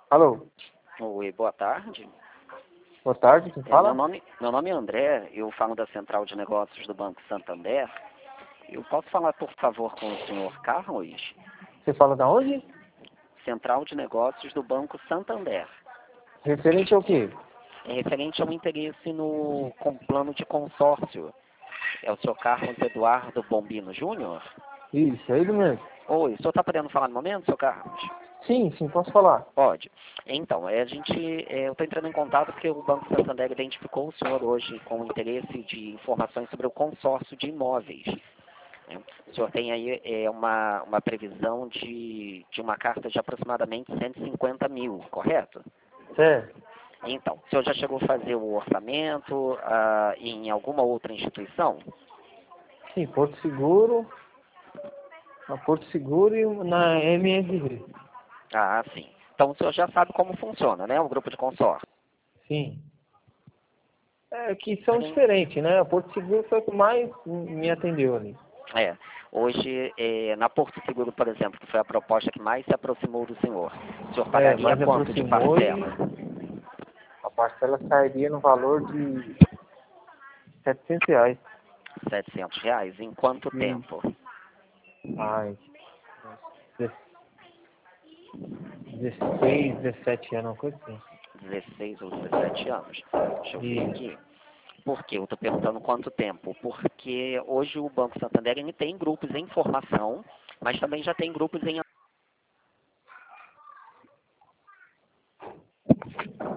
Alô, Oi, boa tarde. boa tarde, quem Meu fala? nome é André, eu falo da Central de Negócios do Banco Santander. Eu posso falar, por favor, com o senhor Carlos? Você fala da onde? Central de Negócios do Banco Santander. Referente ao quê? É referente ao interesse no com plano de consórcio. É o senhor Carlos Eduardo Bombino Júnior? Isso, é ele mesmo. Oi, o senhor está podendo falar no momento, senhor Carlos? Sim, sim, posso falar. Pode. Então, eu estou entrando em contato porque o Banco Santander identificou o senhor hoje com interesse de informações sobre o consórcio de imóveis, né? O senhor tem aí uma previsão de uma carta de aproximadamente 150 mil, correto? Certo. Então, o senhor já chegou a fazer o orçamento em alguma outra instituição? Sim, Porto Seguro, na Porto Seguro e na MSV. Ah, sim. Então, o senhor já sabe como funciona, né? O grupo de consórcio. Sim. É que são diferentes, né? A Porto Seguro foi o que mais me atendeu ali. É, hoje, na Porto Seguro, por exemplo, que foi a proposta que mais se aproximou do senhor, o senhor pagaria Mas quanto de aproximou e parcela? a parcela sairia no valor de R$ 700. R$ 700. Em quanto Sim. tempo? Ai, 16, 17 anos, uma coisa assim. 16 ou 17 anos. Deixa eu ver E aqui. Por quê? Eu estou perguntando quanto tempo. Porque hoje o Banco Santander ele tem grupos em formação, mas também já tem grupos em